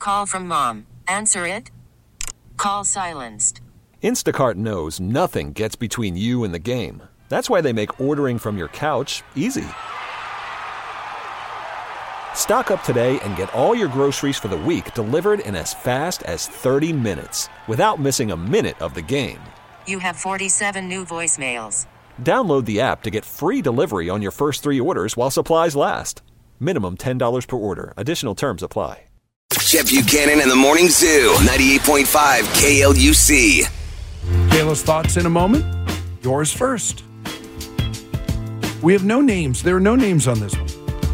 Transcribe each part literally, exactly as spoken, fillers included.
Call from mom. Answer it. Call silenced. Instacart knows nothing gets between you and the game. That's why they make ordering from your couch easy. Stock up today and get all your groceries for the week delivered in as fast as thirty minutes without missing a minute of the game. You have forty-seven new voicemails. Download the app to get free delivery on your first three orders while supplies last. Minimum ten dollars per order. Additional terms apply. Jeff Buchanan and the Morning Zoo, ninety-eight point five K L U C. Kayla's thoughts in a moment. Yours first. We have no names. There are no names on this one.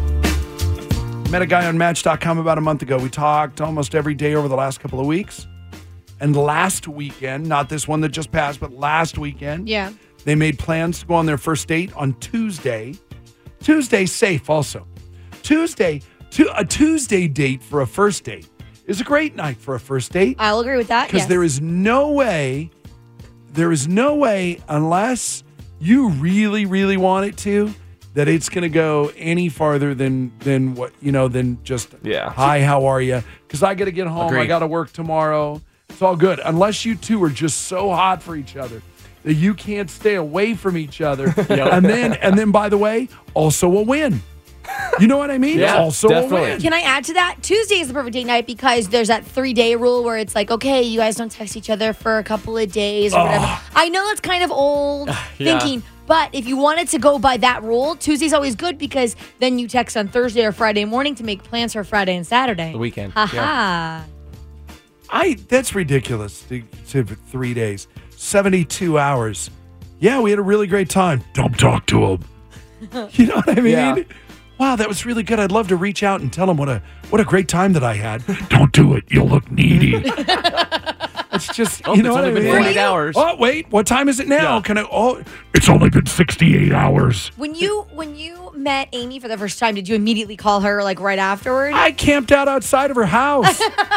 Met a guy on Match dot com about a month ago. We talked almost every day over the last couple of weeks. And last weekend, not this one that just passed, but last weekend, Yeah. they made plans to go on their first date on Tuesday. Tuesday safe also. Tuesday, to, a Tuesday date for a first date is a great night for a first date. I'll agree with that. Because Yes. there is no way, there is no way unless you really, really want it to, that it's going to go any farther than than what, you know, than just, Yeah. hi, how are you? Because I got to get home. I Agreed. got to work tomorrow. It's all good. Unless you two are just so hot for each other that you can't stay away from each other. And then, and then, by the way, also a win. You know what I mean? Yeah, also definitely. a win. Can I add to that? Tuesday is the perfect date night because there's that three-day rule where it's like, okay, you guys don't text each other for a couple of days or whatever. I know it's kind of old Yeah. thinking, but if you wanted to go by that rule, Tuesday's always good because then you text on Thursday or Friday morning to make plans for Friday and Saturday. The weekend. Ha Yeah. ha. I that's ridiculous to, to three days, seventy-two hours. Yeah, we had a really great time. Don't talk to him. You know what I mean? Yeah. Wow, that was really good. I'd love to reach out and tell him what a what a great time that I had. Don't do it. You'll look needy. It's just Oh, you know it's what I only been mean. forty-eight hours. Oh wait, what time is it now? Yeah. Can I? Oh, it's only been sixty-eight hours. When you when you met Amy for the first time, did you immediately call her like right afterward? I camped out outside of her house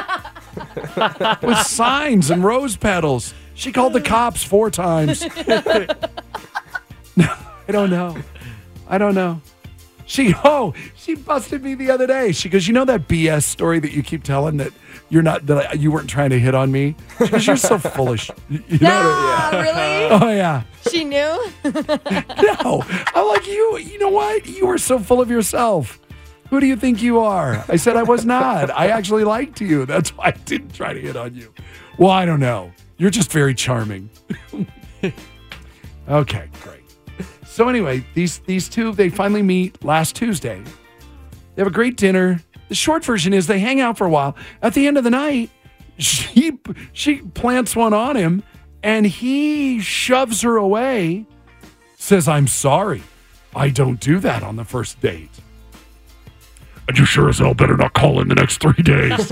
with signs and rose petals. She called the cops four times. No, I don't know. I don't know. She oh, she busted me the other day. She goes, you know that B S story that you keep telling that you're not that I, you weren't trying to hit on me? She goes, you're so foolish. You know what I- Ah, really? Oh yeah. She knew? No, I'm like you. You know what? You are so full of yourself. Who do you think you are? I said I was not. I actually liked you. That's why I didn't try to hit on you. Well, I don't know. You're just very charming. Okay, great. So anyway, these these two, they finally meet last Tuesday. They have a great dinner. The short version is they hang out for a while. At the end of the night, she she plants one on him, and he shoves her away, says, I'm sorry. I don't do that on the first date. And you sure as hell better not call in the next three days.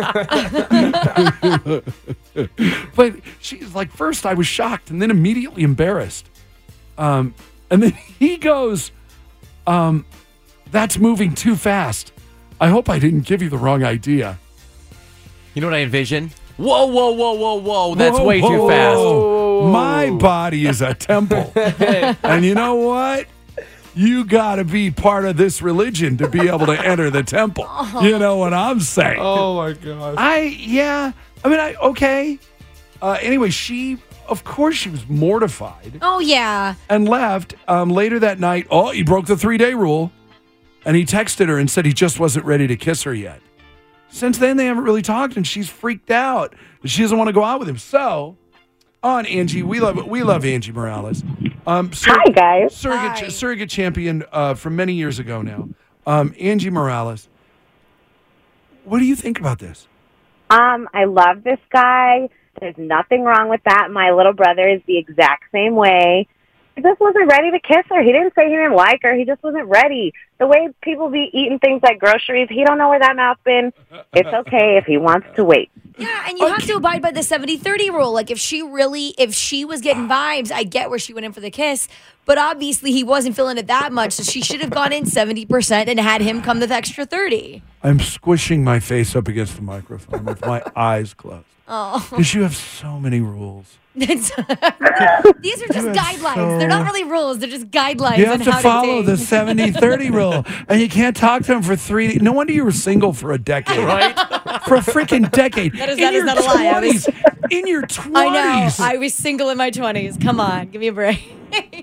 But she's like, first I was shocked and then immediately embarrassed. Um, and then he goes, um, that's moving too fast. I hope I didn't give you the wrong idea. You know what I envision? Whoa, whoa, whoa, whoa, whoa. That's Whoa, way whoa, too fast. whoa. My body is a temple. And you know what? You got to be part of this religion to be able to enter the temple. You know what I'm saying? Oh, my God. I, yeah. I mean, I, okay. Uh, anyway, she, of course, she was mortified Oh, yeah. and left. Um, later that night, oh, he broke the three-day rule. And he texted her and said he just wasn't ready to kiss her yet. Since then, they haven't really talked, and she's freaked out. She doesn't want to go out with him. So, on Angie, we love we love Angie Morales. Um, sur- Hi, guys. Surrogate, Hi. surrogate champion uh, from many years ago now. Um, Angie Morales. What do you think about this? Um, I love this guy. There's nothing wrong with that. My little brother is the exact same way. He just wasn't ready to kiss her. He didn't say he didn't like her. He just wasn't ready. The way people be eating things like groceries, he don't know where that mouth's been. It's okay if he wants to wait. Yeah, and you have to abide by the seventy thirty rule. Like, if she really, if she was getting vibes, I get where she went in for the kiss. but obviously he wasn't feeling it that much, so she should have gone in seventy percent and had him come the extra thirty. I'm squishing my face up against the microphone with my eyes closed. Oh. Because you have so many rules. These are just You have guidelines. so- They're not really rules. They're just guidelines. You on have to how follow date. the seventy thirty rule. And you can't talk to him for three. No wonder you were single for a decade. Right? For a freaking decade. That is- in that is your not a lie. I was- twenties. In your twenties. I know. I was single in my twenties. Come on. Give me a break.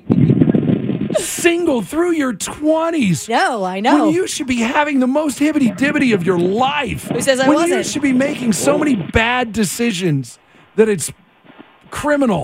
Single through your twenties. No, I know. When you should be having the most hibbity-dibbity of your life. Who says I when you wasn't? should be making so many bad decisions that it's criminal.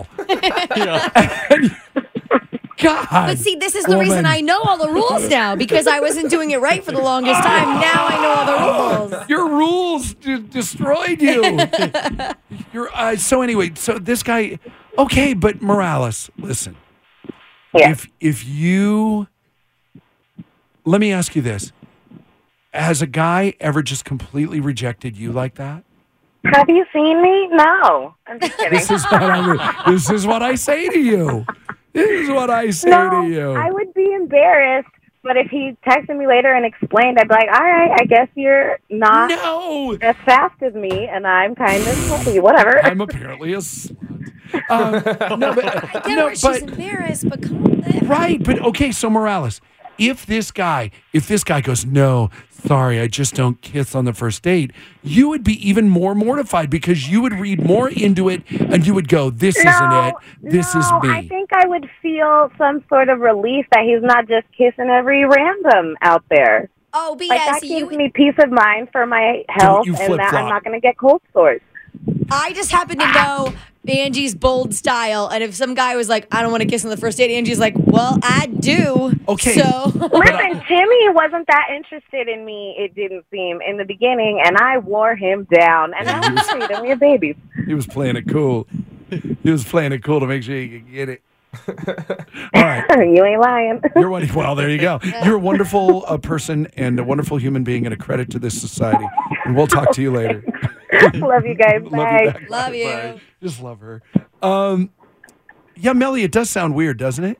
God. But see, this is the woman. reason I know all the rules now, because I wasn't doing it right for the longest time. Now I know all the rules. Your rules d- destroyed you. Your uh, so anyway, so this guy, okay, but Morales, listen. Yeah. If if you, let me ask you this: has a guy ever just completely rejected you like that? Have you seen me? No. I'm just kidding. This is what I. This is what I say to you. This is what I say no, to you. I would be embarrassed, but if he texted me later and explained, I'd be like, all right, I guess you're not no, as fast as me, and I'm kind of slutty, whatever. I'm apparently a slut. Um, no, but I get no, where she's but embarrassed, but come on. right, but okay. So Morales, if this guy, if this guy goes, no, sorry, I just don't kiss on the first date, you would be even more mortified because you would read more into it, and you would go, this no, isn't it. This no, is me. I think I would feel some sort of relief that he's not just kissing every random out there. Oh, but Like, yeah, that so gives you, me peace of mind for my health, you and that flip-flop. I'm not going to get cold sores. I just happen to know Angie's bold style, and if some guy was like, I don't want to kiss on the first date, Angie's like, well, I do. Okay. So Listen, Timmy wasn't that interested in me, it didn't seem, in the beginning, and I wore him down. And I was sweet, and we had babies. He was playing it cool. He was playing it cool to make sure he could get it. All right. You ain't lying. You're one, well, there you go. You're a wonderful uh, person and a wonderful human being and a credit to this society. And we'll talk to you later. Love you guys. Love Bye. you back. Love you. Bye. Just love her. Um, yeah, Melly, it does sound weird, doesn't it?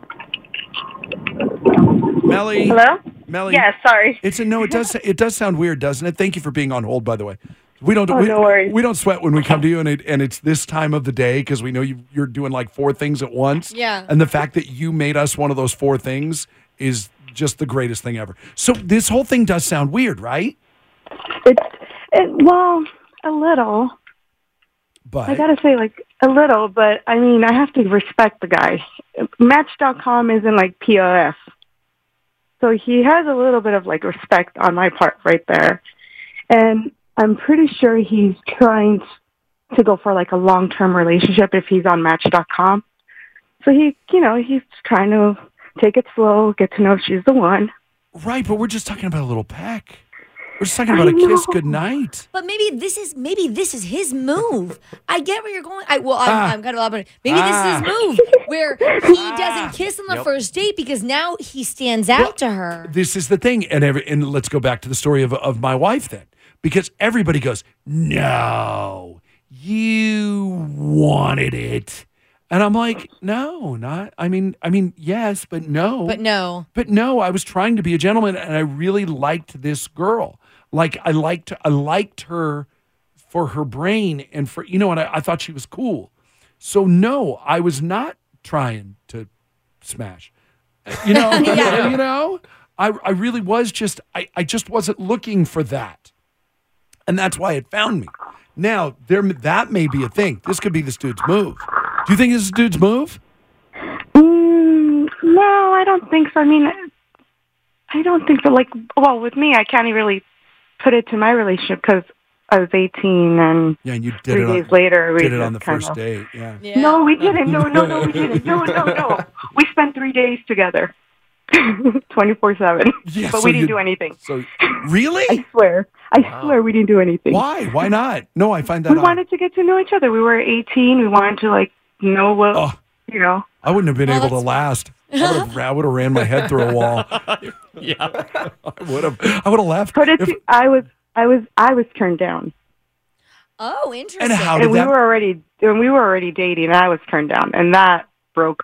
Melly. Hello? Melly. Yes, sorry. It's a no. It does. It does sound weird, doesn't it? Thank you for being on hold, by the way. We don't. Oh, we, no worries. we don't sweat when we come to you, and it, and it's this time of the day because we know you, you're doing like four things at once. Yeah. And the fact that you made us one of those four things is just the greatest thing ever. So this whole thing does sound weird, right? It's it, well, a little. But I gotta say, like a little, but I mean, I have to respect the guy. Match dot com isn't like P O F, so he has a little bit of like respect on my part right there, and I'm pretty sure he's trying to go for like a long term relationship if he's on Match dot com. So he, you know, he's trying to take it slow, get to know if she's the one. right, but we're just talking about a little peck. We're just talking about a kiss goodnight. But maybe this is maybe this is his move. I get where you're going. I well, I'm, Ah. I'm kind of elaborating. Maybe Ah. this is his move where he doesn't kiss on the Yep. first date because now he stands out to her. This is the thing, and every, and let's go back to the story of of my wife then, because everybody goes, no, you wanted it, and I'm like, no, not. I mean, I mean, yes, but no, But no. but no. I was trying to be a gentleman, and I really liked this girl. Like I liked, I liked her for her brain and for you know, and I, I thought she was cool. So no, I was not trying to smash. You know, Yeah. you know, I I really was just I, I just wasn't looking for that, and that's why it found me. Now there that may be a thing. This could be this dude's move. Do you think this is dude's move? Mm, no, I don't think so. I mean, I don't think so. Like, well, with me, I can't really put it to my relationship because I was eighteen, and Yeah, and you did three it. On, days later, we did it just on the kind first of- date. Yeah. Yeah. No, we didn't. No, no, no, we didn't. No, no, no. We spent three days together, twenty-four seven. Yeah, But so we didn't you- do anything. So really, I swear. I swear we didn't do anything. why? Why not? No, I find that We odd. wanted to get to know each other. We were eighteen. We wanted to, like, know what, Oh. you know. I wouldn't have been Well, able to that's- last. I would have, I would have ran my head through a wall. Yeah. I would have. I would have left. But it's, If- I was, I was, I was turned down. Oh, interesting. and how did And we that? were already, and we were already dating, and I was turned down, and that broke me.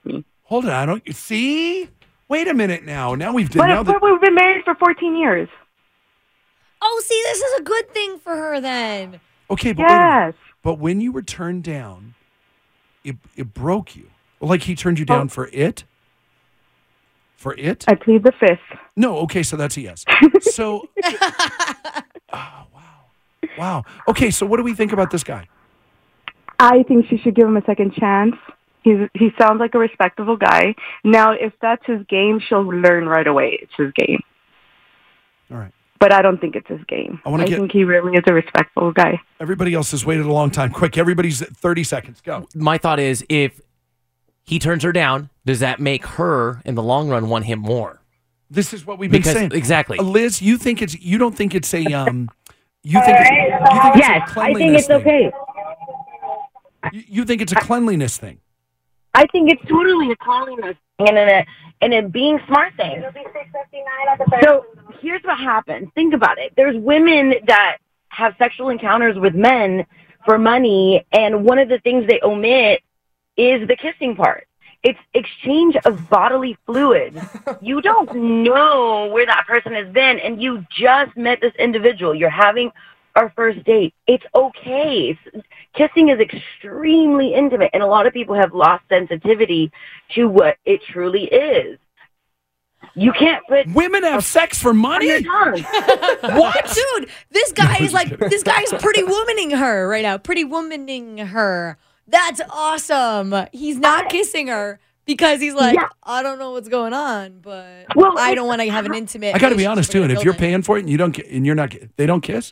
Hold on. I don't see. Wait a minute now. Now we've But, now but that, we've been married for fourteen years. Oh, see, this is a good thing for her then. okay, but wait a minute. Yes. But when you were turned down, it it broke you. Like he turned you down Oh. for it. For it? I plead the fifth. No. Okay, so that's a yes. So. Oh, wow. Wow. Okay, so what do we think about this guy? I think she should give him a second chance. He's, he sounds like a respectable guy. Now, if that's his game, she'll learn right away it's his game. All right. But I don't think it's his game. I wanna I get- think he really is a respectful guy. Everybody else has waited a long time. Quick, everybody's at thirty seconds. Go. My thought is, if he turns her down, does that make her, in the long run, want him more? This is what we've been Because- saying. exactly. Uh, Liz, you think it's you don't think it's a um you think it's, you think it's a Yes, I think cleanliness it's thing. okay. You, you think it's a cleanliness thing. I think it's totally a cleanliness and a and a being smart thing. So here's what happens. Think about it. There's women that have sexual encounters with men for money, and one of the things they omit is the kissing part. It's exchange of bodily fluids. You don't know where that person has been, and you just met this individual. You're having our first date. It's okay. It's, kissing is extremely intimate, and a lot of people have lost sensitivity to what it truly is. You can't put Women have sex for on money? your tongue. What? Dude, this guy No, is like, just kidding. this guy's pretty womaning her right now. Pretty womaning her. That's awesome. He's not kissing her because he's like, Yeah. I don't know what's going on, but Well, I it's- don't want to have an intimate. I got to be relationship honest with too, a and if you're building. paying for it and you don't ki- and you're not ki- they don't kiss?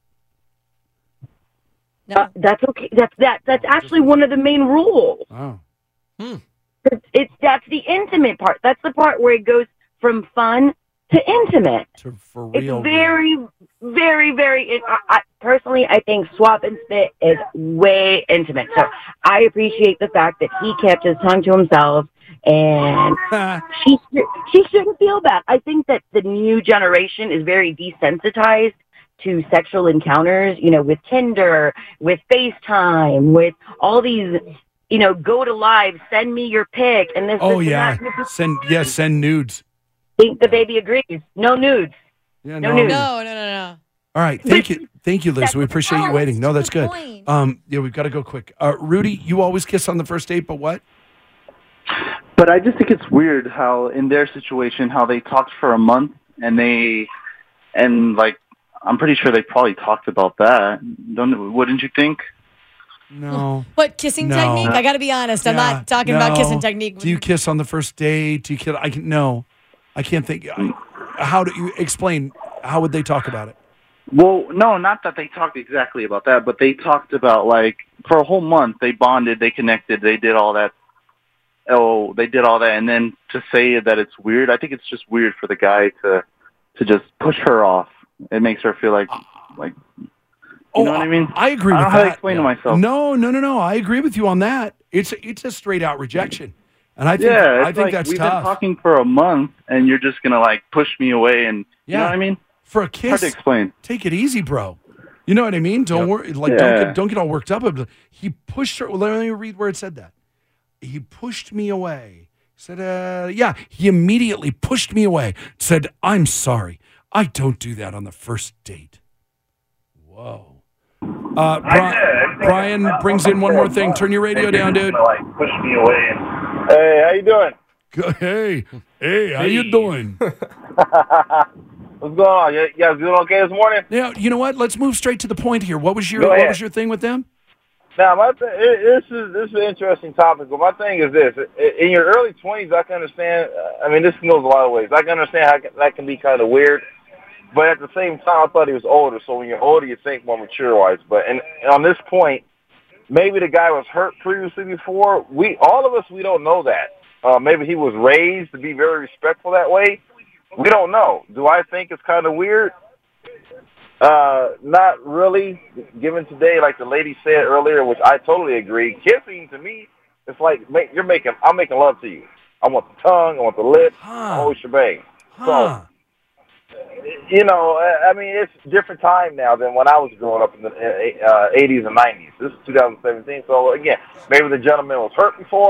No. Uh, that's okay. That's that. That's actually one of the main rules. Oh. It's, it's that's the intimate part. That's the part where it goes from fun to intimate. To, for It's real. very, very, very. I, I, personally, I think swap and spit is way intimate. So I appreciate the fact that he kept his tongue to himself, and real. she sh- she shouldn't feel bad. I think that the new generation is very desensitized to sexual encounters. You know, with Tinder, with FaceTime, with all these. You know, go to live, send me your pic, and this. Oh this, yeah. And that. Send yes, send nudes. Think the baby agrees. No nudes. Yeah, No no. nudes. No, no, no, no. All right. Thank you. Thank you, Liz. That's We appreciate you Oh, waiting. No, that's that's good. the point. Um yeah, we've got to go quick. Uh Rudy, you always kiss on the first date, but what? But I just think it's weird how, in their situation, how they talked for a month and they, and like, I'm pretty sure they probably talked about that. Don't, wouldn't you think? No. What kissing No. technique? I got to be honest. I'm Yeah, not talking about no. kissing technique. Do you kiss on the first date? Do you kiss? I can no. I can't think. I, how do you explain? How would they talk about it? Well, no, not that they talked exactly about that, but they talked about, like, for a whole month, they bonded, they connected, they did all that. Oh, they did all that, and then to say that it's weird, I think it's just weird for the guy to to just push her off. It makes her feel like, like, you know what I mean? I agree I with don't know how to that. explain to myself. No, no, no, no. I agree with you on that. It's it's a straight out rejection, and I think Yeah, it's I think like that's we've tough been talking for a month, and you're just gonna like push me away, and you know Yeah. what I mean? for a Hard kiss. to explain. Take it easy, bro. You know what I mean? Don't worry. Like don't Yeah. get don't get all worked up. He pushed her. Well, let me read where it said that. He pushed me away. Said, uh, yeah. He immediately pushed me away. Said, I'm sorry. I don't do that on the first date. Whoa. Uh, Bri- Brian brings in one more thing. Turn your radio down, dude. Like push me away. Hey, how you doing? Go- Hey, hey, how you doing? What's going on? You, you guys doing okay this morning? Now, you know what? Let's move straight to the point here. What was your Go what ahead. was your thing with them? Now, my th- it, this is this is an interesting topic, but my thing is this: I- in your early twenties, I can understand. Uh, I mean, this goes a lot of ways. I can understand how can, that can be kind of weird, but at the same time, I thought he was older. So when you're older, you think more mature-wise. But and, and on this point, maybe the guy was hurt previously before. We all of us, we don't know that. Uh, maybe he was raised to be very respectful that way. We don't know. Do I think it's kind of weird? Uh, not really. Given today, like the lady said earlier, which I totally agree. Kissing to me, it's like make, you're making. I'm making love to you. I want the tongue. I want the lips. Huh. The whole shebang. Huh. So, you know, I I mean, it's a different time now than when I was growing up in the uh, eighties and nineties. This is two thousand seventeen. So again, maybe the gentleman was hurt before.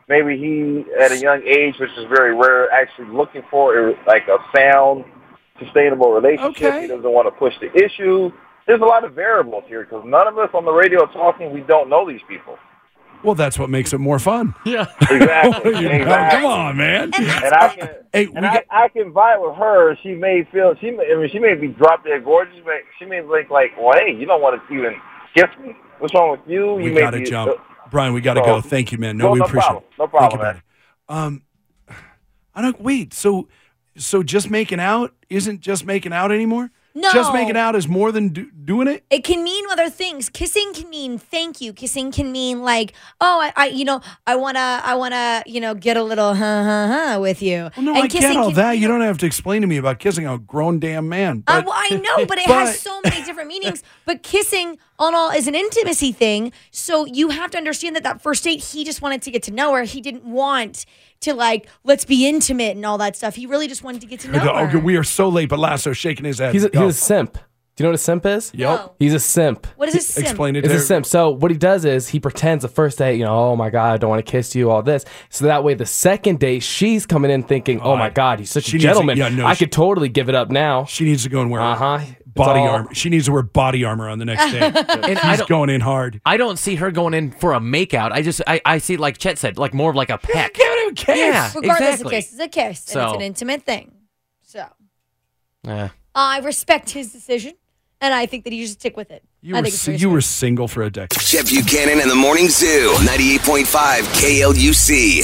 maybe he, at a young age, which is very rare, actually looking for a, like a sound, sustainable relationship. Okay. He doesn't want to push the issue. There's a lot of variables here because none of us on the radio talking, we don't know these people. Well, that's what makes it more fun. Yeah. Exactly. You know, exactly. come on, man. And I can, Hey, we and I, got- I can vibe with her. She may feel she. May, I mean, she may be drop dead gorgeous. She may, she may think like, well, hey, you don't want to even kiss me. What's wrong with you? We You may gotta be, jump. Brian, we got to so- go. Thank you, man. No, No, we no appreciate problem. it. No problem, Thank you, buddy. Um, I don't, wait, so, so just making out isn't just making out anymore? No. Just making out is more than do, doing it? It can mean other things. Kissing can mean thank you. Kissing can mean like, oh, I, I you know, I wanna, I wanna, you know, get a little huh huh huh with you. Well, no, and I get all can, that. You don't have to explain to me about kissing a grown damn man. Uh, But, well, I know, but it but- has so many different meanings. But kissing on all is an intimacy thing. So you have to understand that that first date, he just wanted to get to know her. He didn't want to like, let's be intimate and all that stuff. He really just wanted to get to know Okay, her. we are so late, but Lasso's shaking his head. He's a, Go. he's a simp. Do you know what a simp is? Yep. No. He's a simp. What is a simp? Explain it It's to a simp. So what he does is he pretends the first date, you know, oh my God, I don't want to kiss you, all this. So that way the second date, she's coming in thinking, oh my God, he's such She a needs to- gentleman. yeah, no, I she- could totally give it up now. She needs to go and wear Uh-huh. body all- armor. She needs to wear body armor on the next day. And I He's don't- going in hard. I don't see her going in for a makeout. I just I, I see, like Chet said, like more of like a peck. Give him a kiss. Yeah, Regardless, exactly. a kiss is a kiss, and So- it's an intimate thing. So Yeah. I respect his decision, and I think that he should stick with it. You I were, think it's si- very you were smart. single for a decade. Jeff Buchanan and the Morning Zoo, ninety-eight point five K L U C.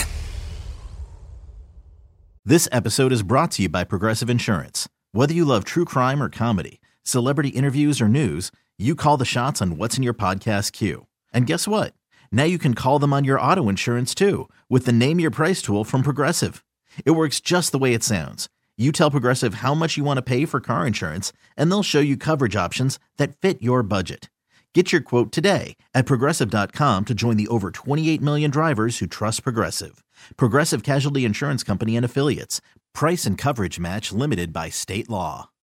This episode is brought to you by Progressive Insurance. Whether you love true crime or comedy, celebrity interviews or news, you call the shots on what's in your podcast queue. And guess what? Now you can call them on your auto insurance too with the Name Your Price tool from Progressive. It works just the way it sounds. You tell Progressive how much you want to pay for car insurance, and they'll show you coverage options that fit your budget. Get your quote today at Progressive dot com to join the over twenty-eight million drivers who trust Progressive. Progressive Casualty Insurance Company and Affiliates. Price and coverage match limited by state law.